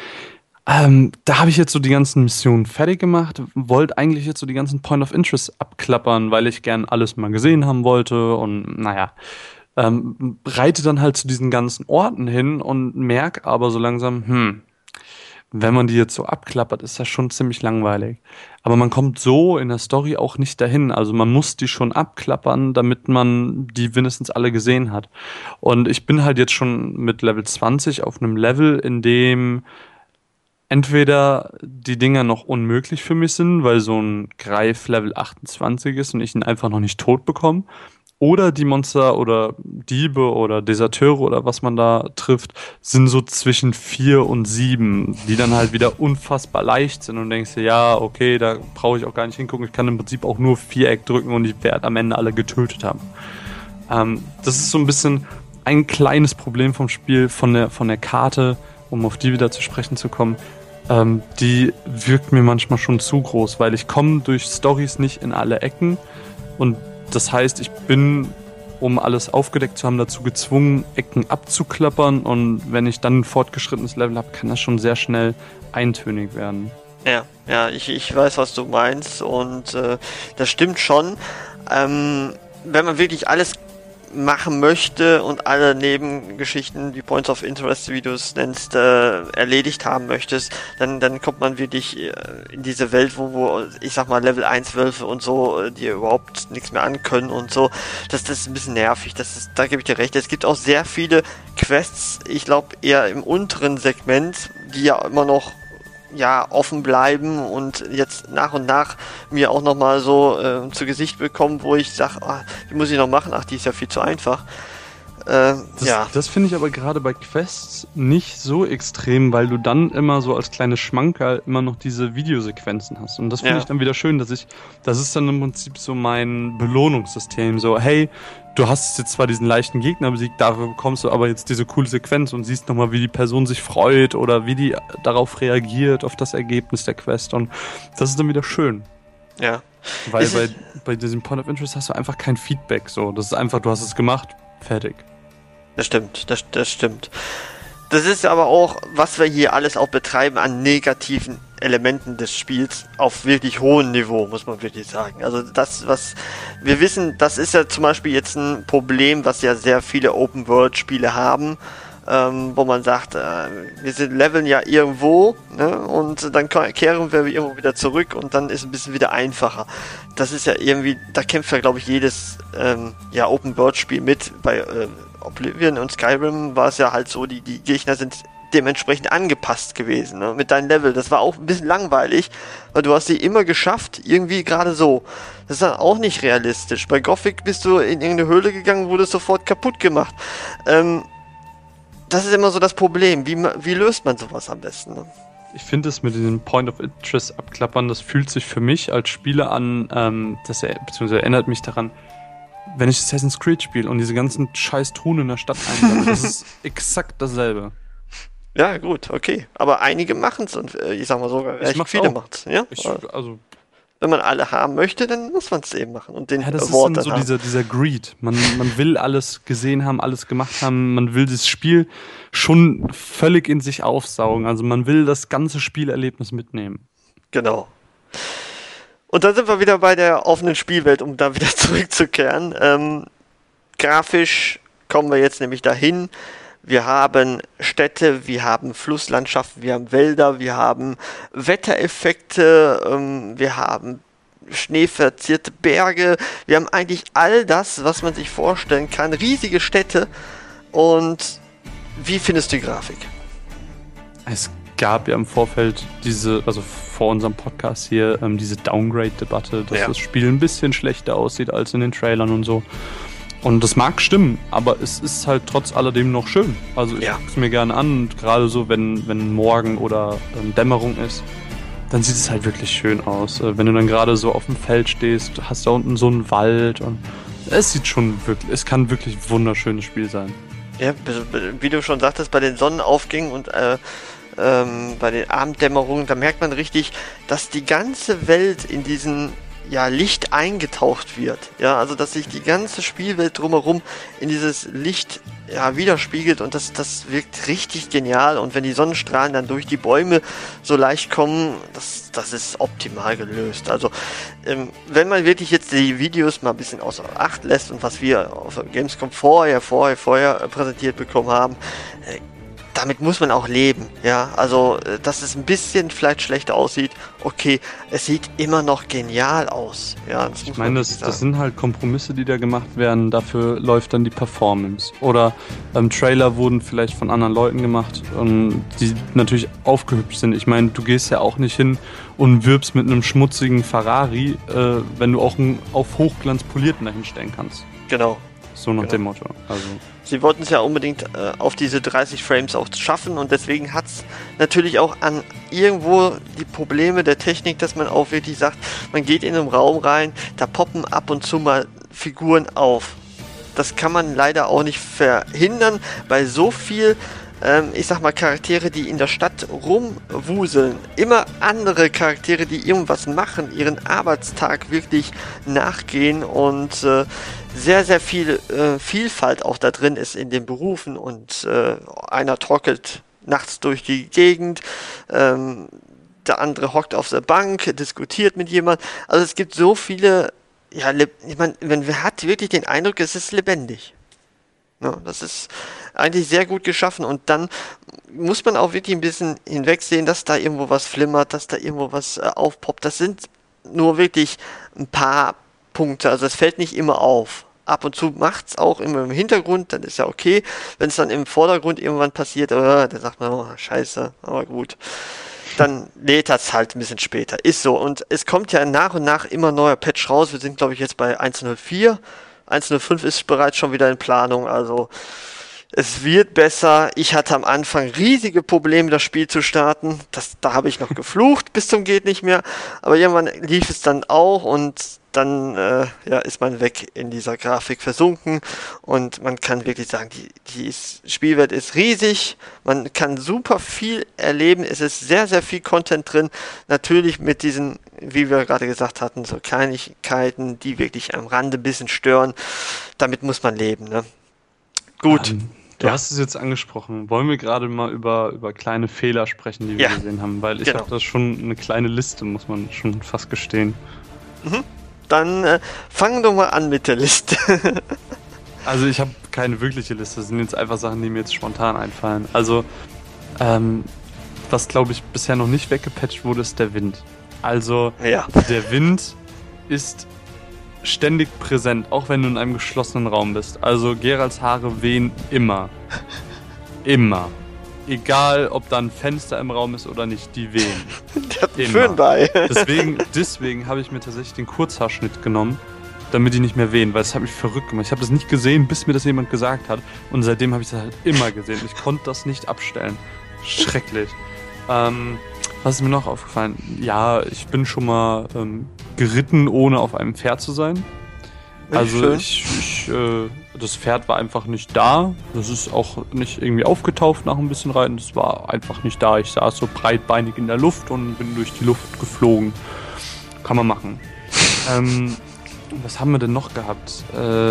Da habe ich jetzt so die ganzen Missionen fertig gemacht, wollte eigentlich jetzt so die ganzen Point of Interest abklappern, weil ich gern alles mal gesehen haben wollte und naja, reite dann halt zu diesen ganzen Orten hin und merke aber so langsam, wenn man die jetzt so abklappert, ist das schon ziemlich langweilig. Aber man kommt so in der Story auch nicht dahin, also man muss die schon abklappern, damit man die mindestens alle gesehen hat. Und ich bin halt jetzt schon mit Level 20 auf einem Level, in dem entweder die Dinger noch unmöglich für mich sind, weil so ein Greif Level 28 ist und ich ihn einfach noch nicht tot bekomme, oder die Monster oder Diebe oder Deserteure oder was man da trifft, sind so zwischen 4 und 7, die dann halt wieder unfassbar leicht sind und denkst dir, ja, okay, da brauche ich auch gar nicht hingucken, ich kann im Prinzip auch nur Viereck drücken und ich werde am Ende alle getötet haben. Das ist so ein bisschen ein kleines Problem vom Spiel, von der Karte, um auf die wieder zu sprechen zu kommen. Die wirkt mir manchmal schon zu groß, weil ich komme durch Storys nicht in alle Ecken und das heißt, ich bin, um alles aufgedeckt zu haben, dazu gezwungen, Ecken abzuklappern und wenn ich dann ein fortgeschrittenes Level habe, kann das schon sehr schnell eintönig werden. Ja, ich weiß, was du meinst und das stimmt schon. Wenn man wirklich alles machen möchte und alle Nebengeschichten, die Points of Interest, wie du es nennst, erledigt haben möchtest, dann kommt man wirklich in diese Welt, wo ich sag mal Level 1 Wölfe und so, die überhaupt nichts mehr ankönnen und so. Das ist ein bisschen nervig, da gebe ich dir recht. Es gibt auch sehr viele Quests, ich glaube eher im unteren Segment, die ja immer noch offen bleiben und jetzt nach und nach mir auch nochmal so zu Gesicht bekommen, wo ich sage, die muss ich noch machen, die ist ja viel zu einfach. Das finde ich aber gerade bei Quests nicht so extrem, weil du dann immer so als kleines Schmankerl immer noch diese Videosequenzen hast. Und das finde ich dann wieder schön, das ist dann im Prinzip so mein Belohnungssystem. So, hey, du hast jetzt zwar diesen leichten Gegner besiegt, dafür bekommst du aber jetzt diese coole Sequenz und siehst nochmal, wie die Person sich freut oder wie die darauf reagiert, auf das Ergebnis der Quest. Und das ist dann wieder schön. Ja. Weil bei diesem Point of Interest hast du einfach kein Feedback. So, das ist einfach, du hast es gemacht, fertig. Das stimmt, das stimmt. Das ist aber auch, was wir hier alles auch betreiben an negativen Elementen des Spiels auf wirklich hohem Niveau, muss man wirklich sagen. Also das, was wir wissen, das ist ja zum Beispiel jetzt ein Problem, was ja sehr viele Open-World-Spiele haben, wo man sagt, wir leveln ja irgendwo, ne, und dann kehren wir irgendwo wieder zurück und dann ist ein bisschen wieder einfacher. Das ist ja irgendwie, da kämpft ja glaube ich jedes Open-World-Spiel mit. Bei Oblivion und Skyrim war es ja halt so, die Gegner sind dementsprechend angepasst gewesen, ne? Mit deinem Level. Das war auch ein bisschen langweilig, weil du hast sie immer geschafft, irgendwie gerade so. Das ist dann auch nicht realistisch. Bei Gothic bist du in irgendeine Höhle gegangen, wurdest sofort kaputt gemacht. Das ist immer so das Problem. Wie löst man sowas am besten? Ne? Ich finde es mit den Point of Interest abklappern, das fühlt sich für mich als Spieler an, beziehungsweise erinnert mich daran, wenn ich Assassin's Creed spiele und diese ganzen scheiß Truhen in der Stadt einsammle. Das ist exakt dasselbe. Ja, gut, okay. Aber einige machen es und ich sag mal sogar, recht viele machen es. Ja? Wenn man alle haben möchte, dann muss man es eben machen. Und den das Award ist dann so dieser Greed. Man will alles gesehen haben, alles gemacht haben. Man will das Spiel schon völlig in sich aufsaugen. Also man will das ganze Spielerlebnis mitnehmen. Genau. Und dann sind wir wieder bei der offenen Spielwelt, um da wieder zurückzukehren. Grafisch kommen wir jetzt nämlich dahin. Wir haben Städte, wir haben Flusslandschaften, wir haben Wälder, wir haben Wettereffekte, wir haben schneeverzierte Berge, wir haben eigentlich all das, was man sich vorstellen kann, riesige Städte. Und wie findest du die Grafik? Es gab ja im Vorfeld vor unserem Podcast hier, diese Downgrade-Debatte, dass das Spiel ein bisschen schlechter aussieht als in den Trailern und so. Und das mag stimmen, aber es ist halt trotz alledem noch schön. Also ich gucke es mir gerne an und gerade so, wenn Morgen oder Dämmerung ist, dann sieht es halt wirklich schön aus. Wenn du dann gerade so auf dem Feld stehst, hast da unten so einen Wald und es kann wirklich ein wunderschönes Spiel sein. Ja, wie du schon sagtest, bei den Sonnenaufgängen und bei den Abenddämmerungen, da merkt man richtig, dass die ganze Welt in diesen Licht eingetaucht wird. Ja, also dass sich die ganze Spielwelt drumherum in dieses Licht widerspiegelt und das wirkt richtig genial. Und wenn die Sonnenstrahlen dann durch die Bäume so leicht kommen, das ist optimal gelöst. Also wenn man wirklich jetzt die Videos mal ein bisschen außer Acht lässt und was wir auf Gamescom vorher präsentiert bekommen haben, damit muss man auch leben, ja, also, dass es ein bisschen vielleicht schlechter aussieht, okay, es sieht immer noch genial aus, ja. Ich meine, das sind halt Kompromisse, die da gemacht werden, dafür läuft dann die Performance. Oder Trailer wurden vielleicht von anderen Leuten gemacht, die natürlich aufgehübscht sind. Ich meine, du gehst ja auch nicht hin und wirbst mit einem schmutzigen Ferrari, wenn du auch einen auf Hochglanz polierten dahin stellen kannst. Genau. So nach dem Motto, also... Sie wollten es ja unbedingt auf diese 30 Frames auch schaffen und deswegen hat es natürlich auch an irgendwo die Probleme der Technik, dass man auch wirklich sagt, man geht in einen Raum rein, da poppen ab und zu mal Figuren auf. Das kann man leider auch nicht verhindern, bei so viel, ich sag mal, Charaktere, die in der Stadt rumwuseln, immer andere Charaktere, die irgendwas machen, ihren Arbeitstag wirklich nachgehen und sehr, sehr viel Vielfalt auch da drin ist in den Berufen und einer trockelt nachts durch die Gegend, der andere hockt auf der Bank, diskutiert mit jemandem. Also es gibt so viele, ich meine, man hat wirklich den Eindruck, es ist lebendig. Ja, das ist eigentlich sehr gut geschaffen und dann muss man auch wirklich ein bisschen hinwegsehen, dass da irgendwo was flimmert, dass da irgendwo was aufpoppt. Das sind nur wirklich ein paar Punkte, also es fällt nicht immer auf. Ab und zu macht es auch immer im Hintergrund, dann ist ja okay. Wenn es dann im Vordergrund irgendwann passiert, dann sagt man, oh, scheiße, aber gut. Dann lädt das halt ein bisschen später. Ist so. Und es kommt ja nach und nach immer neuer Patch raus. Wir sind, glaube ich, jetzt bei 1.04. 1.05 ist bereits schon wieder in Planung, also es wird besser. Ich hatte am Anfang riesige Probleme, das Spiel zu starten. Da habe ich noch geflucht bis zum geht nicht mehr. Aber irgendwann lief es dann auch und dann ist man weg in dieser Grafik versunken. Und man kann wirklich sagen, die Spielwelt ist riesig. Man kann super viel erleben. Es ist sehr, sehr viel Content drin. Natürlich mit diesen, wie wir gerade gesagt hatten, so Kleinigkeiten, die wirklich am Rande ein bisschen stören. Damit muss man leben, ne? Gut. Du hast es jetzt angesprochen. Wollen wir gerade mal über kleine Fehler sprechen, die wir gesehen haben? Weil ich habe da schon eine kleine Liste, muss man schon fast gestehen. Mhm. Dann fangen wir mal an mit der Liste. Also ich habe keine wirkliche Liste. Das sind jetzt einfach Sachen, die mir jetzt spontan einfallen. Also, was glaube ich bisher noch nicht weggepatcht wurde, ist der Wind. Also, der Wind ist ständig präsent, auch wenn du in einem geschlossenen Raum bist. Also Geralts Haare wehen immer. Immer. egal ob da ein Fenster im Raum ist oder nicht, die wehen. Der hat einen Föhn bei. Deswegen habe ich mir tatsächlich den Kurzhaarschnitt genommen, damit die nicht mehr wehen, weil es hat mich verrückt gemacht. Ich habe das nicht gesehen, bis mir das jemand gesagt hat. Und seitdem habe ich das halt immer gesehen. Ich konnte das nicht abstellen. Schrecklich. Was ist mir noch aufgefallen? Ja, ich bin schon mal geritten, ohne auf einem Pferd zu sein. Also das Pferd war einfach nicht da. Das ist auch nicht irgendwie aufgetaucht nach ein bisschen Reiten. Das war einfach nicht da. Ich saß so breitbeinig in der Luft und bin durch die Luft geflogen. Kann man machen. Was haben wir denn noch gehabt?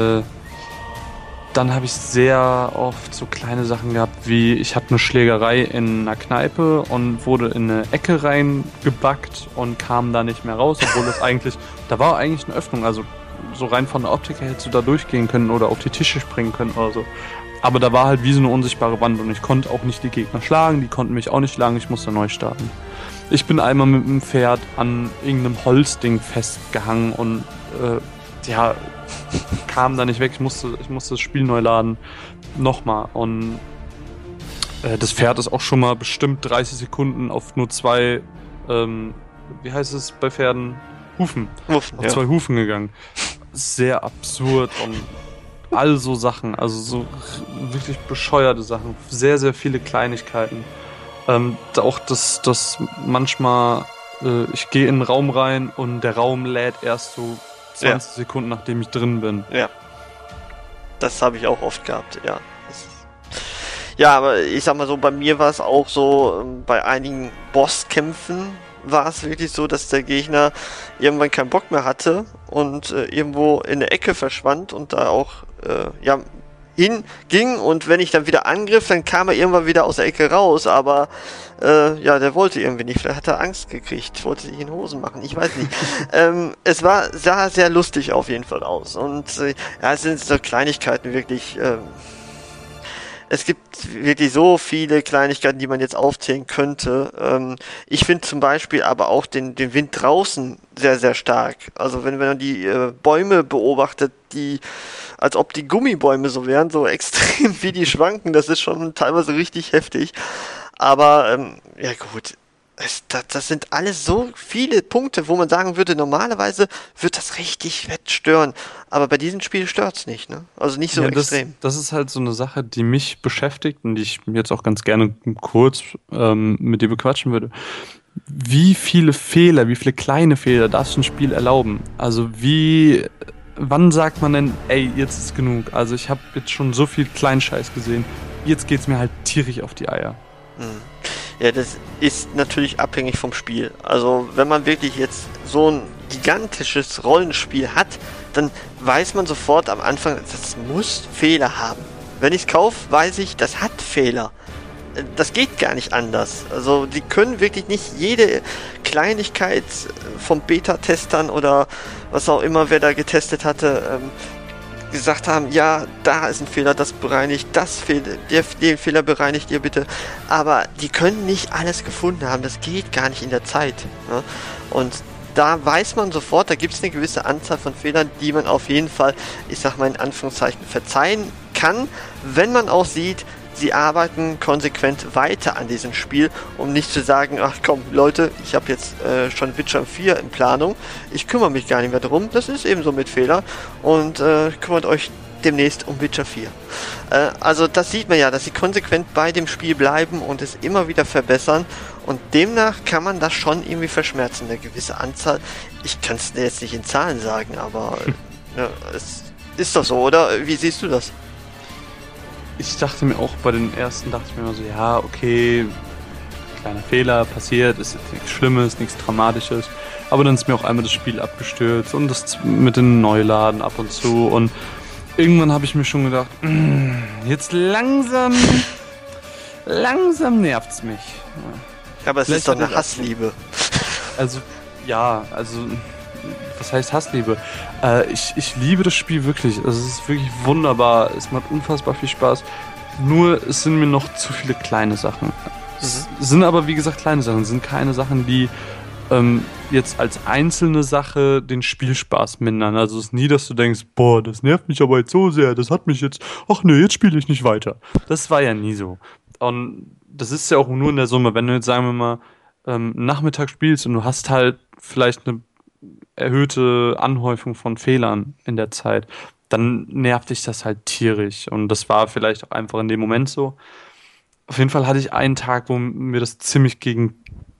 Dann habe ich sehr oft so kleine Sachen gehabt, wie ich hatte eine Schlägerei in einer Kneipe und wurde in eine Ecke reingebackt und kam da nicht mehr raus, obwohl da war eigentlich eine Öffnung, also so rein von der Optik her hättest du da durchgehen können oder auf die Tische springen können oder so. Aber da war halt wie so eine unsichtbare Wand und ich konnte auch nicht die Gegner schlagen, die konnten mich auch nicht schlagen, ich musste neu starten. Ich bin einmal mit dem Pferd an irgendeinem Holzding festgehangen und kam da nicht weg. Ich musste das Spiel neu laden. Nochmal. Und das Pferd ist auch schon mal bestimmt 30 Sekunden auf nur 2, wie heißt es bei Pferden? Hufen. Auf 2 Hufen gegangen. Sehr absurd und all so Sachen. Also so wirklich bescheuerte Sachen. Sehr, sehr viele Kleinigkeiten. Auch das manchmal ich gehe in einen Raum rein und der Raum lädt erst so 20 Sekunden, nachdem ich drin bin. Ja. Das habe ich auch oft gehabt, ja. Ja, aber ich sag mal so, bei mir war es auch so, bei einigen Bosskämpfen war es wirklich so, dass der Gegner irgendwann keinen Bock mehr hatte und irgendwo in der Ecke verschwand und da auch hinging, und wenn ich dann wieder angriff, dann kam er irgendwann wieder aus der Ecke raus, aber der wollte irgendwie nicht, vielleicht hat er Angst gekriegt, wollte sich in Hosen machen, ich weiß nicht. Es sah sehr lustig auf jeden Fall aus und es sind so Kleinigkeiten wirklich, es gibt wirklich so viele Kleinigkeiten, die man jetzt aufzählen könnte. Ich finde zum Beispiel aber auch den Wind draußen sehr, sehr stark. Also wenn man die Bäume beobachtet, die, als ob die Gummibäume so wären, so extrem wie die schwanken, das ist schon teilweise richtig heftig. Aber ja gut, das sind alles so viele Punkte, wo man sagen würde, normalerweise wird das richtig fett stören. Aber bei diesem Spiel stört's nicht, ne? Also nicht so extrem. Das ist halt so eine Sache, die mich beschäftigt und die ich jetzt auch ganz gerne kurz mit dir bequatschen würde. Wie viele kleine Fehler darf ein Spiel erlauben? Also wann sagt man denn, ey, jetzt ist genug? Also ich habe jetzt schon so viel Kleinscheiß gesehen. Jetzt geht's mir halt tierisch auf die Eier. Ja, das ist natürlich abhängig vom Spiel. Also wenn man wirklich jetzt so ein gigantisches Rollenspiel hat, dann weiß man sofort am Anfang, das muss Fehler haben. Wenn ich es kaufe, weiß ich, das hat Fehler. Das geht gar nicht anders. Also die können wirklich nicht jede Kleinigkeit vom Beta-Testern oder was auch immer, wer da getestet hatte, gesagt haben, ja, da ist ein Fehler, das bereinigt, den Fehler bereinigt ihr bitte. Aber die können nicht alles gefunden haben, das geht gar nicht in der Zeit. Ne? Und da weiß man sofort, da gibt es eine gewisse Anzahl von Fehlern, die man auf jeden Fall, ich sag mal in Anführungszeichen, verzeihen kann, wenn man auch sieht, sie arbeiten konsequent weiter an diesem Spiel, um nicht zu sagen, ach komm, Leute, ich habe jetzt schon Witcher 4 in Planung, ich kümmere mich gar nicht mehr drum, das ist eben so mit Fehler und kümmert euch demnächst um Witcher 4. Also das sieht man ja, dass sie konsequent bei dem Spiel bleiben und es immer wieder verbessern und demnach kann man das schon irgendwie verschmerzen, eine gewisse Anzahl. Ich kann es jetzt nicht in Zahlen sagen, aber es ist doch so, oder? Wie siehst du das? Ich dachte mir auch bei den ersten, immer so, ja, okay, kleiner Fehler, passiert, ist jetzt nichts Schlimmes, nichts Dramatisches. Aber dann ist mir auch einmal das Spiel abgestürzt und das mit den Neuladen ab und zu. Und irgendwann habe ich mir schon gedacht, jetzt langsam nervt's mich. Ja, aber es ist doch eine Hassliebe. Also, was heißt Hassliebe? Ich liebe das Spiel wirklich. Also es ist wirklich wunderbar. Es macht unfassbar viel Spaß. Nur es sind mir noch zu viele kleine Sachen. Es sind aber, wie gesagt, kleine Sachen. Es sind keine Sachen, die jetzt als einzelne Sache den Spielspaß mindern. Also es ist nie, dass du denkst, boah, das nervt mich aber jetzt so sehr. Das hat mich jetzt, ach nee, jetzt spiele ich nicht weiter. Das war ja nie so. Und das ist ja auch nur in der Summe, wenn du jetzt, sagen wir mal, Nachmittag spielst und du hast halt vielleicht eine erhöhte Anhäufung von Fehlern in der Zeit, dann nervt dich das halt tierisch. Und das war vielleicht auch einfach in dem Moment so. Auf jeden Fall hatte ich einen Tag, wo mir das ziemlich gegen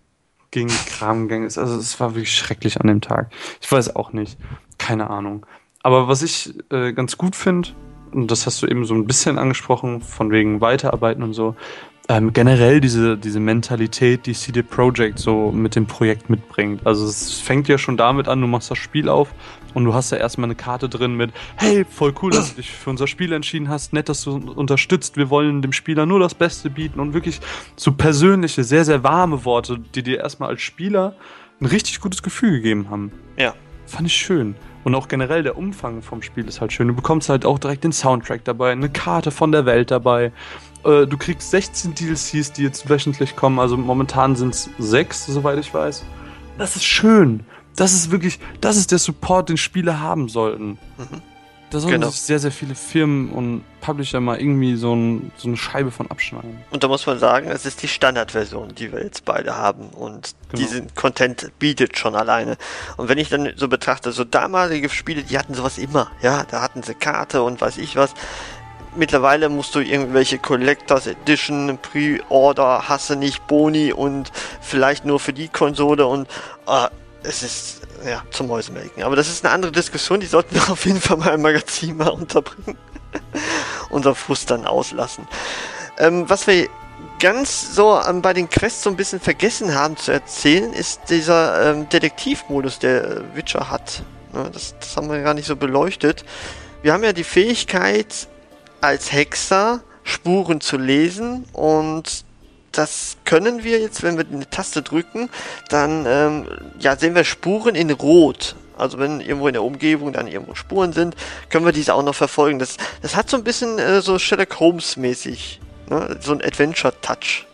Kram gegangen ist. Also es war wirklich schrecklich an dem Tag. Ich weiß auch nicht. Keine Ahnung. Aber was ich ganz gut finde, und das hast du eben so ein bisschen angesprochen, von wegen Weiterarbeiten und so, generell diese Mentalität, die CD Projekt so mit dem Projekt mitbringt. Also es fängt ja schon damit an, du machst das Spiel auf und du hast ja erstmal eine Karte drin mit, hey, voll cool, dass du dich für unser Spiel entschieden hast, nett, dass du uns unterstützt, wir wollen dem Spieler nur das Beste bieten und wirklich so persönliche, sehr, sehr warme Worte, die dir erstmal als Spieler ein richtig gutes Gefühl gegeben haben. Ja. Fand ich schön. Und auch generell der Umfang vom Spiel ist halt schön. Du bekommst halt auch direkt den Soundtrack dabei, eine Karte von der Welt dabei. Du kriegst 16 DLCs, die jetzt wöchentlich kommen. Also momentan sind es 6, soweit ich weiß. Das ist schön. Das ist wirklich, das ist der Support, den Spiele haben sollten. Mhm. Da sollten sich sehr, sehr viele Firmen und Publisher mal irgendwie so eine Scheibe von abschneiden. Und da muss man sagen, es ist die Standardversion, die wir jetzt beide haben. Und diesen Content bietet schon alleine. Und wenn ich dann so betrachte, so damalige Spiele, die hatten sowas immer. Ja, da hatten sie Karte und weiß ich was. Mittlerweile musst du irgendwelche Collectors Edition, Pre-Order, hasse nicht, Boni und vielleicht nur für die Konsole und es ist ja zum Mäusemelken. Aber das ist eine andere Diskussion, die sollten wir auf jeden Fall mal im Magazin mal unterbringen. Unser Frust dann auslassen. Was wir ganz so bei den Quests so ein bisschen vergessen haben zu erzählen, ist dieser Detektivmodus, der Witcher hat. Ja, das haben wir gar nicht so beleuchtet. Wir haben ja die Fähigkeit, als Hexer Spuren zu lesen und das können wir jetzt, wenn wir eine Taste drücken, dann sehen wir Spuren in Rot. Also wenn irgendwo in der Umgebung dann irgendwo Spuren sind, können wir diese auch noch verfolgen. Das hat so ein bisschen so Sherlock Holmes mäßig, ne? So ein Adventure-Touch.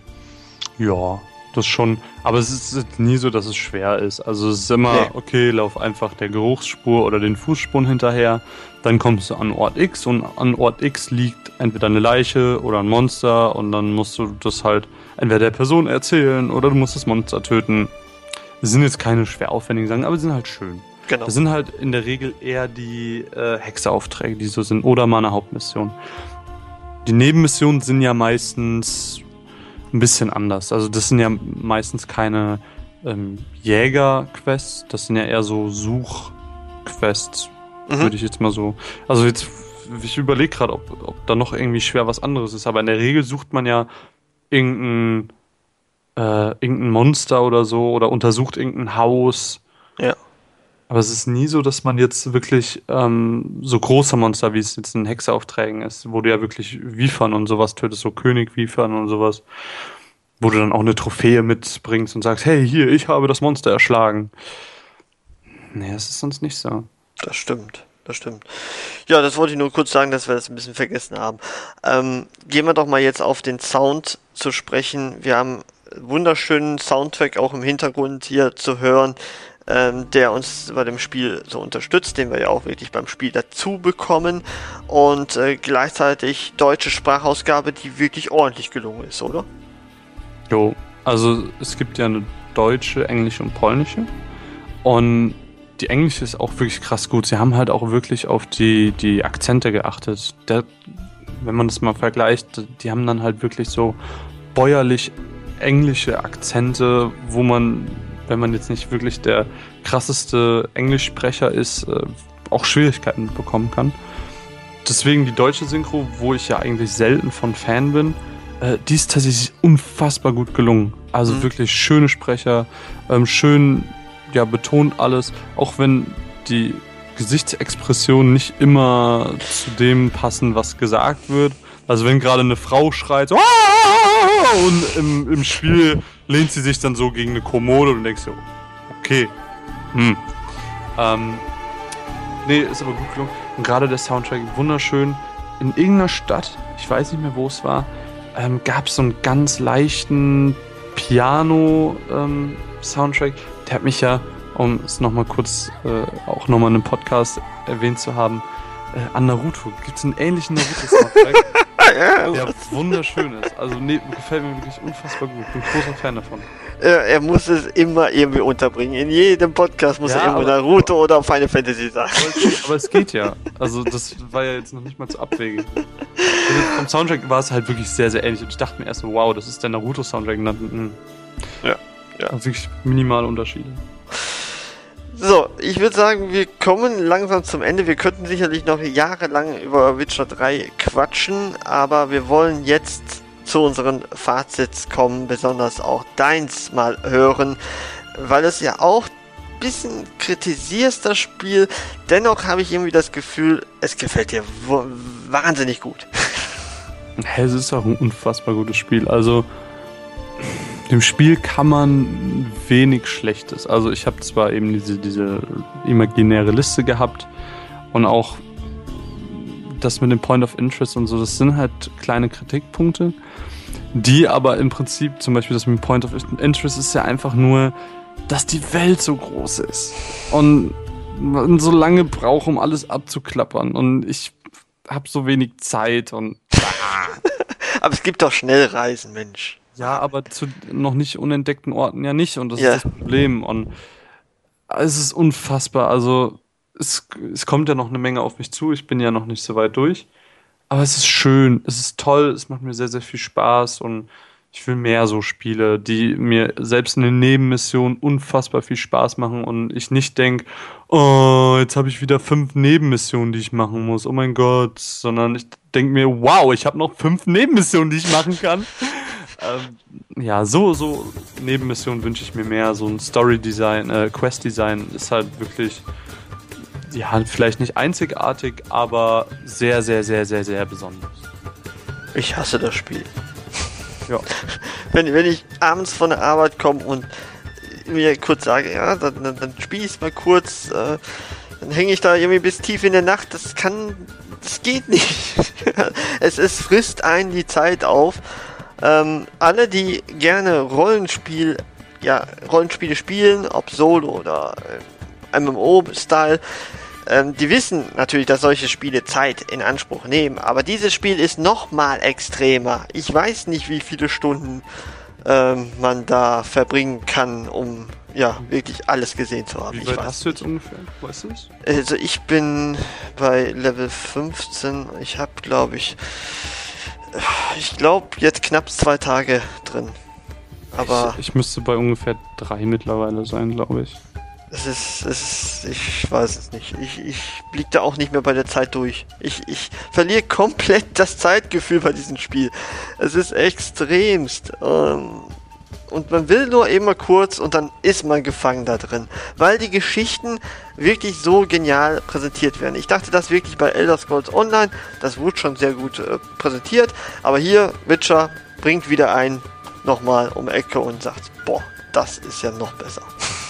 Ja, das schon. Aber es ist nie so, dass es schwer ist. Also es ist immer, okay, lauf einfach der Geruchsspur oder den Fußspuren hinterher. Dann kommst du an Ort X und an Ort X liegt entweder eine Leiche oder ein Monster und dann musst du das halt entweder der Person erzählen oder du musst das Monster töten. Das sind jetzt keine schwer aufwendigen Sachen, aber sie sind halt schön. Genau. Das sind halt in der Regel eher die Hexeraufträge, die so sind, oder mal eine Hauptmission. Die Nebenmissionen sind ja meistens ein bisschen anders. Also das sind ja meistens keine Jäger-Quests, das sind ja eher so Such-Quests. Würde ich jetzt mal so. Also jetzt, ich überlege gerade, ob da noch irgendwie schwer was anderes ist, aber in der Regel sucht man ja irgendein Monster oder so oder untersucht irgendein Haus. Ja. Aber es ist nie so, dass man jetzt wirklich so große Monster, wie es jetzt in Hexeraufträgen ist, wo du ja wirklich Vipern und sowas tötest, so König-Vipern und sowas, wo du dann auch eine Trophäe mitbringst und sagst, hey, hier, ich habe das Monster erschlagen. Nee, das ist sonst nicht so. Das stimmt. Ja, das wollte ich nur kurz sagen, dass wir das ein bisschen vergessen haben. Gehen wir doch mal jetzt auf den Sound zu sprechen. Wir haben einen wunderschönen Soundtrack auch im Hintergrund hier zu hören, der uns bei dem Spiel so unterstützt, den wir ja auch wirklich beim Spiel dazu bekommen und gleichzeitig deutsche Sprachausgabe, die wirklich ordentlich gelungen ist, oder? Jo, also es gibt ja eine deutsche, englische und polnische und die englische ist auch wirklich krass gut. Sie haben halt auch wirklich auf die Akzente geachtet. Wenn man das mal vergleicht, die haben dann halt wirklich so bäuerlich englische Akzente, wo man, wenn man jetzt nicht wirklich der krasseste Englischsprecher ist, auch Schwierigkeiten bekommen kann. Deswegen die deutsche Synchro, wo ich ja eigentlich selten von Fan bin, die ist tatsächlich unfassbar gut gelungen. Also wirklich schöne Sprecher, schön betont alles, auch wenn die Gesichtsexpressionen nicht immer zu dem passen, was gesagt wird. Also wenn gerade eine Frau schreit so, und im Spiel lehnt sie sich dann so gegen eine Kommode und denkst so, okay. Nee, ist aber gut gelungen. Und gerade der Soundtrack, wunderschön. In irgendeiner Stadt, ich weiß nicht mehr, wo es war, gab es so einen ganz leichten Piano-Soundtrack. Der hat mich ja, um es nochmal kurz auch nochmal in einem Podcast erwähnt zu haben, An Naruto. Gibt es einen ähnlichen Naruto-Soundtrack, der wunderschön ist. Also gefällt mir wirklich unfassbar gut. Bin großer Fan davon. Er muss es immer irgendwie unterbringen. In jedem Podcast muss er irgendwo Naruto oder Final Fantasy sagen. Aber es geht ja. Also das war ja jetzt noch nicht mal zu abwegig. Vom Soundtrack war es halt wirklich sehr, sehr ähnlich. Und ich dachte mir erst so, wow, das ist der Naruto-Soundtrack. Und dann, ja. Also wirklich minimale Unterschiede. So, ich würde sagen, wir kommen langsam zum Ende. Wir könnten sicherlich noch jahrelang über Witcher 3 quatschen, aber wir wollen jetzt zu unseren Fazits kommen, besonders auch deins mal hören, weil es ja auch ein bisschen kritisierst, das Spiel. Dennoch habe ich irgendwie das Gefühl, es gefällt dir wahnsinnig gut. Es ist auch ein unfassbar gutes Spiel. Also dem Spiel kann man wenig Schlechtes. Also ich habe zwar eben diese imaginäre Liste gehabt und auch das mit dem Point of Interest und so, das sind halt kleine Kritikpunkte, die aber im Prinzip, zum Beispiel das mit dem Point of Interest ist ja einfach nur, dass die Welt so groß ist und man so lange braucht, um alles abzuklappern und ich habe so wenig Zeit und Aber es gibt doch Schnellreisen, Mensch. Ja, aber zu noch nicht unentdeckten Orten ja nicht und das ist das Problem und es ist unfassbar, also es kommt ja noch eine Menge auf mich zu, ich bin ja noch nicht so weit durch, aber es ist schön, es ist toll, es macht mir sehr, sehr viel Spaß und ich will mehr so Spiele, die mir selbst in den Nebenmissionen unfassbar viel Spaß machen und ich nicht denke, oh, jetzt habe ich wieder 5 Nebenmissionen, die ich machen muss, oh mein Gott, sondern ich denke mir, wow, ich habe noch 5 Nebenmissionen, die ich machen kann. Ja, so Nebenmissionen wünsche ich mir mehr. So ein Story-Design, Quest-Design ist halt wirklich, ja, vielleicht nicht einzigartig, aber sehr, sehr, sehr, sehr, sehr besonders. Ich hasse das Spiel. Ja. Wenn ich abends von der Arbeit komme und mir kurz sage, ja, dann spiele ich es mal kurz, dann hänge ich da irgendwie bis tief in der Nacht, das geht nicht. Es frisst einen die Zeit auf. Alle, die gerne Rollenspiele spielen, ob Solo oder MMO-Style, die wissen natürlich, dass solche Spiele Zeit in Anspruch nehmen, aber dieses Spiel ist nochmal extremer. Ich weiß nicht, wie viele Stunden man da verbringen kann, um wirklich alles gesehen zu haben. Wie weit hast du jetzt ungefähr? Weißt du es? Also ich bin bei Level 15, ich habe jetzt knapp 2 Tage drin. Aber ich müsste bei ungefähr 3 mittlerweile sein, glaube ich. Ich weiß es nicht. Ich blick da auch nicht mehr bei der Zeit durch. Ich verliere komplett das Zeitgefühl bei diesem Spiel. Es ist extremst. Und man will nur immer kurz und dann ist man gefangen da drin. Weil die Geschichten wirklich so genial präsentiert werden. Ich dachte das wirklich bei Elder Scrolls Online. Das wurde schon sehr gut präsentiert. Aber hier, Witcher bringt wieder einen nochmal um die Ecke und sagt, boah, das ist ja noch besser.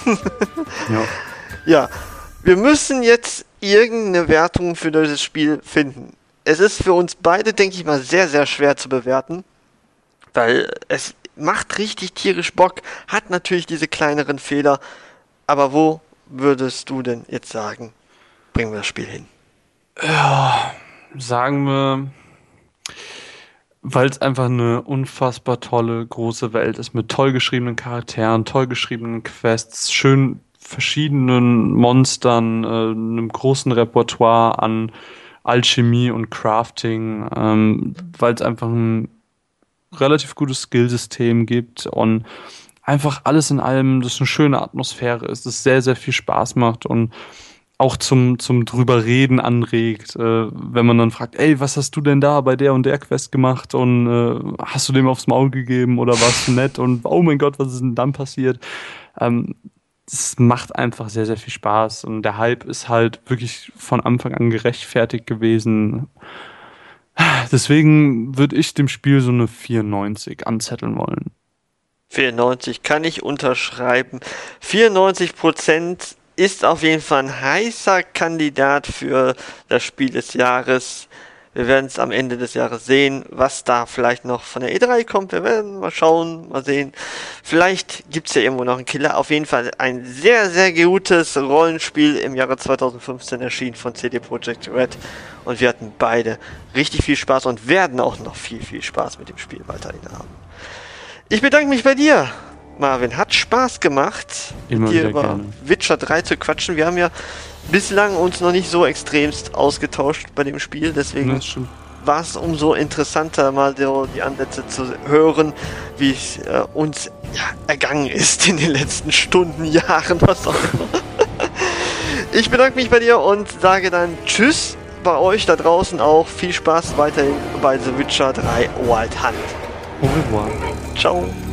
Ja, wir müssen jetzt irgendeine Wertung für dieses Spiel finden. Es ist für uns beide, denke ich mal, sehr, sehr schwer zu bewerten. Weil es macht richtig tierisch Bock, hat natürlich diese kleineren Fehler, aber wo würdest du denn jetzt sagen, bringen wir das Spiel hin? Ja, sagen wir, weil es einfach eine unfassbar tolle, große Welt ist, mit toll geschriebenen Charakteren, toll geschriebenen Quests, schön verschiedenen Monstern, einem großen Repertoire an Alchemie und Crafting, weil es einfach ein relativ gutes Skillsystem gibt und einfach alles in allem, das eine schöne Atmosphäre ist, das sehr, sehr viel Spaß macht und auch zum drüber reden anregt, wenn man dann fragt, ey, was hast du denn da bei der und der Quest gemacht und hast du dem aufs Maul gegeben oder warst du nett und oh mein Gott, was ist denn dann passiert? Es macht einfach sehr, sehr viel Spaß und der Hype ist halt wirklich von Anfang an gerechtfertigt gewesen. Deswegen würde ich dem Spiel so eine 94 anzetteln wollen. 94 kann ich unterschreiben. 94% ist auf jeden Fall ein heißer Kandidat für das Spiel des Jahres. Wir werden es am Ende des Jahres sehen, was da vielleicht noch von der E3 kommt. Wir werden mal schauen, mal sehen. Vielleicht gibt es ja irgendwo noch einen Killer. Auf jeden Fall ein sehr, sehr gutes Rollenspiel im Jahre 2015 erschienen von CD Projekt Red. Und wir hatten beide richtig viel Spaß und werden auch noch viel, viel Spaß mit dem Spiel weiterhin haben. Ich bedanke mich bei dir, Marvin. Hat Spaß gemacht, mit dir über gerne Witcher 3 zu quatschen. Wir haben ja bislang uns noch nicht so extremst ausgetauscht bei dem Spiel, deswegen war es umso interessanter, mal so die Ansätze zu hören, wie es uns ergangen ist in den letzten Stunden, Jahren, was auch immer. Ich bedanke mich bei dir und sage dann Tschüss bei euch da draußen auch. Viel Spaß weiterhin bei The Witcher 3 Wild Hunt. Au revoir. Ciao.